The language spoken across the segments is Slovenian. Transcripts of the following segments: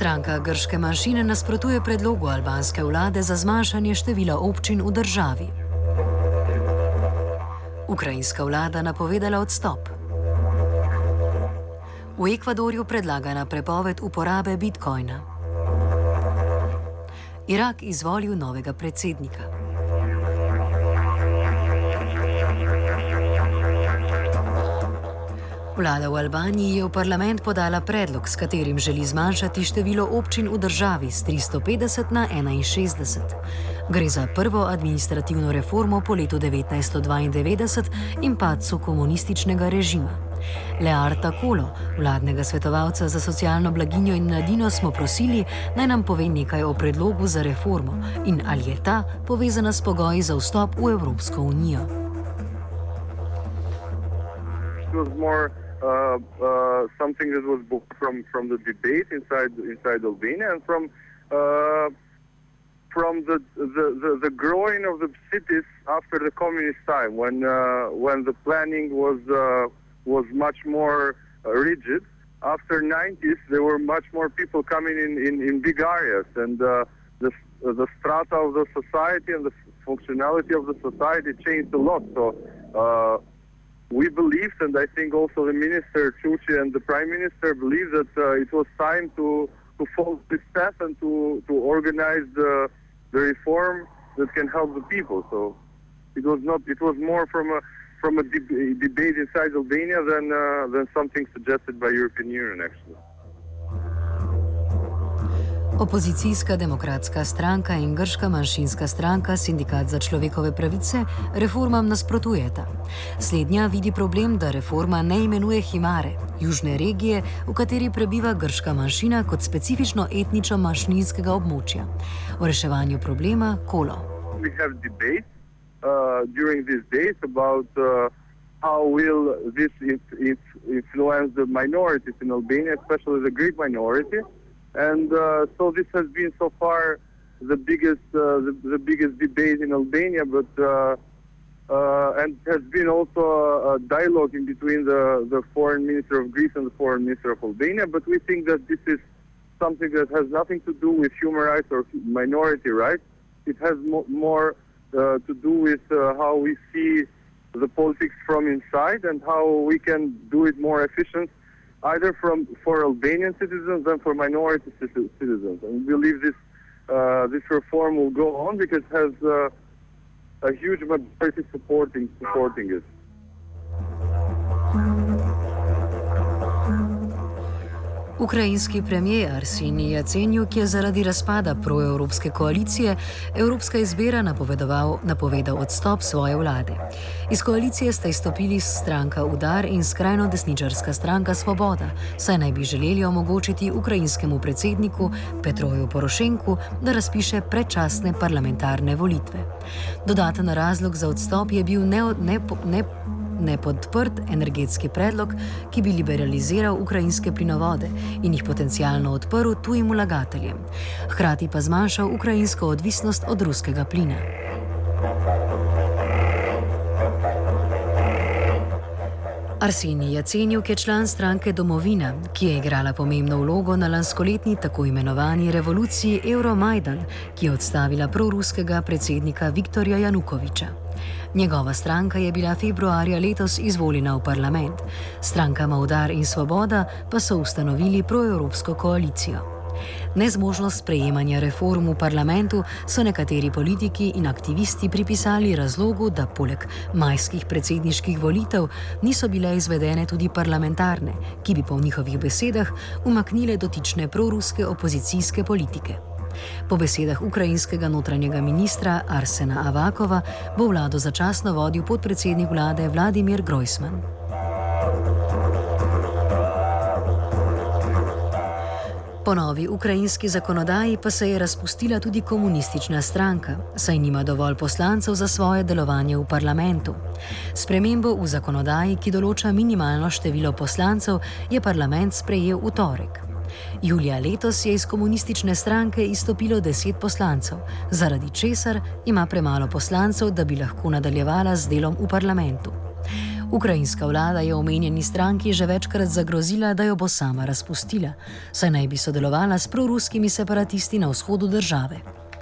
Stranka grške manjšine nasprotuje predlogu albanske vlade za zmanjšanje števila občin v državi. Ukrajinska vlada napovedala odstop. V Ekvadorju predlagana prepoved uporabe bitcoina. Irak izvolil novega predsednika. Vlada v Albaniji je v parlament podala predlog, s katerim želi zmanjšati število občin v državi z 350 na 61. Gre za prvo administrativno reformo po letu 1992 in padcu komunističnega režima. Lear Takolo, vladnega svetovalca za socialno blaginjo in mladino, smo prosili, naj nam pove nekaj o predlogu za reformo in ali je ta povezana s pogoji za vstop v Evropsko unijo. Something that was born from the debate inside Albania and from the growing of the cities after the communist time when the planning was much more rigid. After 90s there were much more people coming in big areas and the strata of the society and the functionality of the society changed a lot. So we believed, and I think also the Minister Čuči and the Prime Minister believed that it was time to follow this path and to organize the reform that can help the people. So it was more from a debate inside Albania than something suggested by European Union actually. Opozicijska demokratska stranka in grška manjšinska stranka, Sindikat za človekove pravice, reformam nasprotujeta. Slednja vidi problem, da reforma ne imenuje Himare, južne regije, v kateri prebiva grška manjšina kot specifično etnično manjšinskega območja. O reševanju problema Kolo. We have debate during these days about how will this influence the minorities in Albania, especially the Greek minority. And so this has been so far the biggest debate in Albania, but and has been also a dialogue in between the foreign minister of Greece and the foreign minister of Albania. But we think that this is something that has nothing to do with human rights or minority rights. It has more to do with how we see the politics from inside and how we can do it more efficient, either for Albanian citizens and for minority citizens. And we believe this reform will go on because it has a huge majority supporting it. Ukrajinski premijer Arsenij Jaceňjuk je zaradi razpada proevropske koalicije Evropska izbira napovedal odstop svoje vlade. Iz koalicije sta izstopili stranka Udar in skrajno desničarska stranka Svoboda, saj naj bi želeli omogočiti ukrajinskemu predsedniku Petroju Porošenku, da razpiše predčasne parlamentarne volitve. Dodaten razlog za odstop je bil nepodprt energetski predlog, ki bi liberaliziral ukrajinske plinovode in jih potencialno odprl tujim vlagateljem, hkrati pa zmanjšal ukrajinsko odvisnost od ruskega plina. Arsenij Jaceňjuk je član stranke Domovina, ki je igrala pomembno vlogo na lanskoletni tako imenovani revoluciji Euromajdan, ki je odstavila proruskega predsednika Viktorja Janukoviča. Njegova stranka je bila februarja letos izvoljena v parlament, strankama Udar in Svoboda pa so ustanovili proevropsko koalicijo. Nezmožnost sprejemanja reform v parlamentu so nekateri politiki in aktivisti pripisali razlogu, da poleg majskih predsedniških volitev niso bile izvedene tudi parlamentarne, ki bi po njihovih besedah umaknile dotične proruske opozicijske politike. Po besedah ukrajinskega notranjega ministra Arsena Avakova bo vlado začasno vodil podpredsednik vlade Vladimir Grojsman. Po novi ukrajinski zakonodaji pa se je razpustila tudi komunistična stranka, saj nima dovolj poslancev za svoje delovanje v parlamentu. Spremembo v zakonodaji, ki določa minimalno število poslancev, je parlament sprejel v torek. Julija letos je iz komunistične stranke izstopilo 10 poslancev, zaradi česar ima premalo poslancev, da bi lahko nadaljevala z delom v parlamentu. Ukrajinska vlada je omenjeni stranki že večkrat zagrozila, da jo bo sama razpustila, saj naj bi sodelovala s proruskimi separatisti na vzhodu države.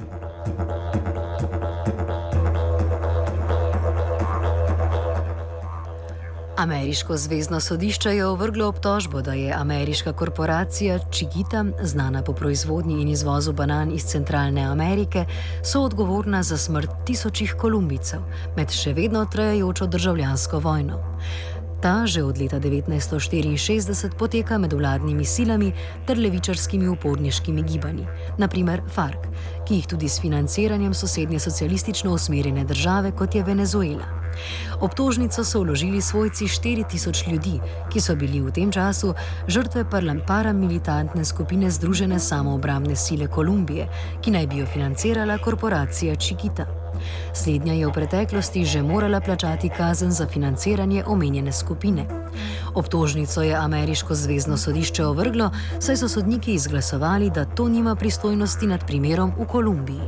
Ameriško zvezno sodišče je ovrglo obtožbo, da je ameriška korporacija Chiquita, znana po proizvodnji in izvozu banan iz Centralne Amerike, soodgovorna za smrt tisočih Kolumbijcev med še vedno trajajočo državljansko vojno. Ta že od leta 1964 poteka med vladnimi silami ter levičarskimi uporniškimi gibanji, naprimer FARC, ki jih tudi s financiranjem sosednje socialistično usmerjene države, kot je Venezuela. Obtožnico so vložili svojci 4000 ljudi, ki so bili v tem času žrtve paramilitantne skupine Združene samoobrambne sile Kolumbije, ki naj bi jo financirala korporacija Chiquita. Slednja je v preteklosti že morala plačati kazen za financiranje omenjene skupine. Obtožnico je ameriško zvezno sodišče ovrglo, saj so sodniki izglasovali, da to nima pristojnosti nad primerom v Kolumbiji.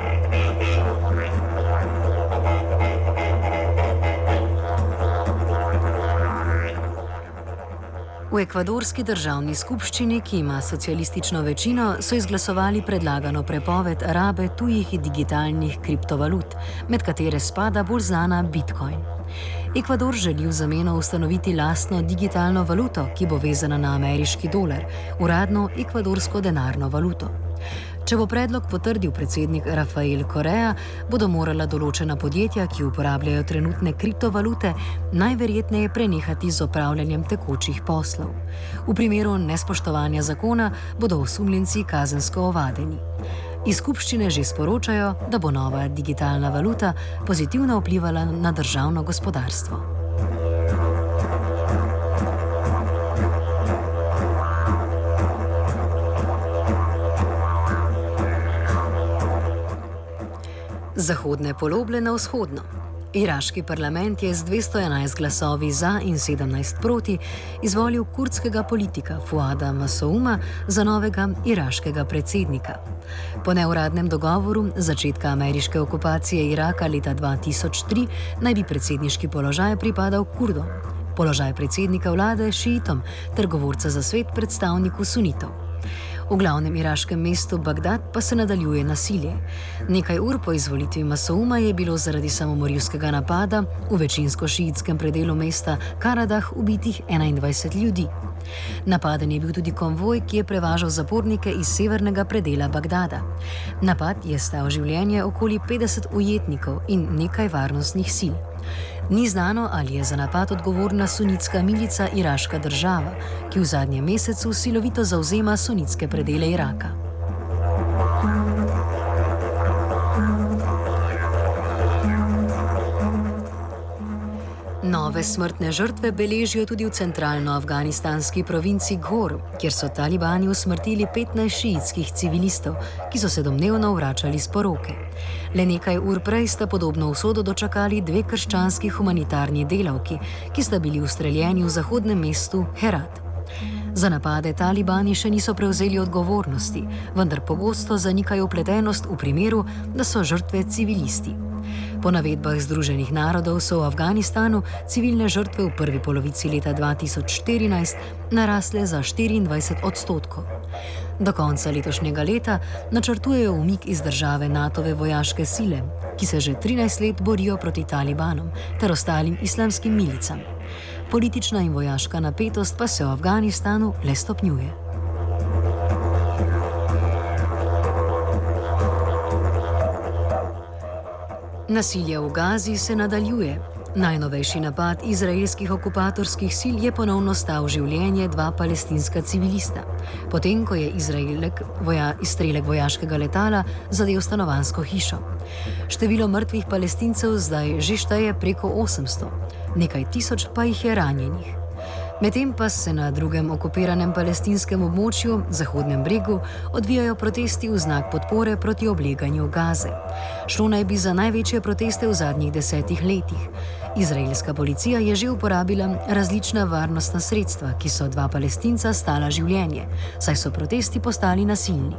V ekvadorski državni skupščini, ki ima socialistično večino, so izglasovali predlagano prepoved rabe tujih digitalnih kriptovalut, med katere spada bolj znana Bitcoin. Ekvador želi v zameno ustanoviti lastno digitalno valuto, ki bo vezana na ameriški dolar, uradno ekvadorsko denarno valuto. Če bo predlog potrdil predsednik Rafael Correa, bodo morala določena podjetja, ki uporabljajo trenutne kriptovalute, najverjetneje prenehati z opravljanjem tekočih poslov. V primeru nespoštovanja zakona bodo osumljenci kazensko ovadeni. Iz skupščine že sporočajo, da bo nova digitalna valuta pozitivno vplivala na državno gospodarstvo. Zahodne poloble na vzhodno. Iraški parlament je z 211 glasovi za in 17 proti izvolil kurdskega politika Fuada Masouma za novega iraškega predsednika. Po neuradnem dogovoru začetka ameriške okupacije Iraka leta 2003 naj bi predsedniški položaj pripadal Kurdom, položaj predsednika vlade šiitom ter govorca za svet predstavniku sunitov. V glavnem iraškem mestu Bagdad pa se nadaljuje nasilje. Nekaj ur po izvolitvi Masouma je bilo zaradi samomorilskega napada v večinsko šiitskem predelu mesta Karadah ubitih 21 ljudi. Napaden je bil tudi konvoj, ki je prevažal zapornike iz severnega predela Bagdada. Napad je stal življenje okoli 50 ujetnikov in nekaj varnostnih sil. Ni znano, ali je za napad odgovorna sunitska milica Iraška država, ki v zadnjem mesecu silovito zavzema sunitske predele Iraka. Nove smrtne žrtve beležijo tudi v centralno-afganistanski provinci Ghor, kjer so talibani usmrtili 15 šiitskih civilistov, ki so se domnevno vračali s poroke. Le nekaj ur prej sta podobno usodo dočakali dve krščanski humanitarni delavki, ki sta bili ustreljeni v zahodnem mestu Herat. Za napade talibani še niso prevzeli odgovornosti, vendar pogosto zanikajo vpletenost v primeru, da so žrtve civilisti. Po navedbah Združenih narodov so v Afganistanu civilne žrtve v prvi polovici leta 2014 narasle za 24%. Do konca letošnjega leta načrtujejo umik iz države NATO-ve vojaške sile, ki se že 13 let borijo proti talibanom ter ostalim islamskim milicam. Politična in vojaška napetost pa se v Afganistanu le stopnjuje. Nasilje v Gazi se nadaljuje. Najnovejši napad izraelskih okupatorskih sil je ponovno stal življenje dva palestinska civilista, potem ko je izstrelek vojaškega letala zadel stanovanjsko hišo. Število mrtvih Palestincev zdaj že šteje preko 800, nekaj tisoč pa jih je ranjenih. Medtem pa se na drugem okupiranem palestinskem območju, Zahodnem bregu, odvijajo protesti v znak podpore proti obleganju Gaze. Šlo naj bi za največje proteste v zadnjih 10 letih. Izraelska policija je že uporabila različna varnostna sredstva, ki so dva Palestinca stala življenje, saj so protesti postali nasilni.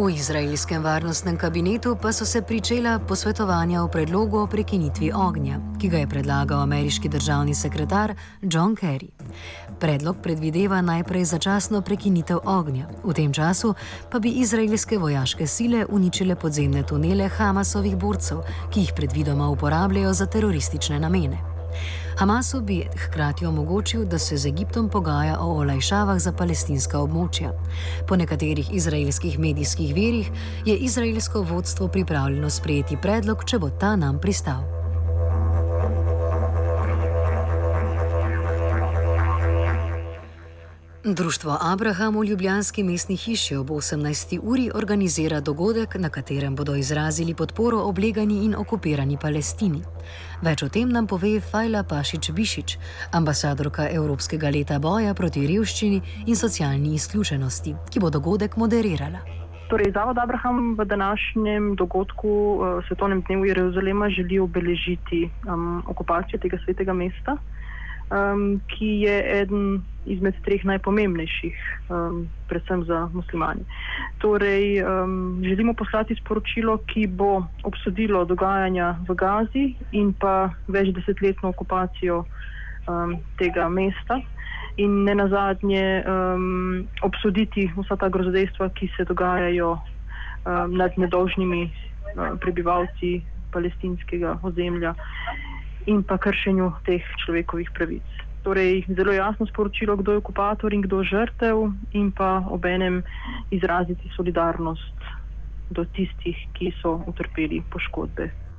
V izraelskem varnostnem kabinetu pa so se pričela posvetovanja o predlogu o prekinitvi ognja, ki ga je predlagal ameriški državni sekretar John Kerry. Predlog predvideva najprej začasno prekinitev ognja, v tem času pa bi izraelske vojaške sile uničile podzemne tunele Hamasovih borcev, ki jih predvidoma uporabljajo za teroristične namene. Hamasu bi hkrati omogočil, da se z Egiptom pogaja o olajšavah za palestinska območja. Po nekaterih izraelskih medijskih virih je izraelsko vodstvo pripravljeno sprejeti predlog, če bo ta nam pristal. Društvo Abraham v ljubljanski mestni hiši ob 18. uri organizira dogodek, na katerem bodo izrazili podporo oblegani in okupirani Palestini. Več o tem nam pove Fajla Pašić-Bišić, ambasadorka Evropskega leta boja proti revščini in socialni izključenosti, ki bo dogodek moderirala. Torej, Zavod Abraham v današnjem dogodku Svetovnem dnevu Jeruzalema želi obeležiti okupacijo tega svetega mesta, ki je eden izmed treh najpomembnejših, predvsem za muslimane. Torej, želimo poslati sporočilo, ki bo obsodilo dogajanja v Gazi in pa več desetletno okupacijo tega mesta in nenazadnje obsoditi vsa ta grozodejstva, ki se dogajajo nad nedolžnimi prebivalci palestinskega ozemlja in pa kršenju teh človekovih pravic. Torej, zelo jasno sporočilo, kdo je okupator in kdo žrtev, in pa obenem izraziti solidarnost do tistih, ki so utrpeli poškodbe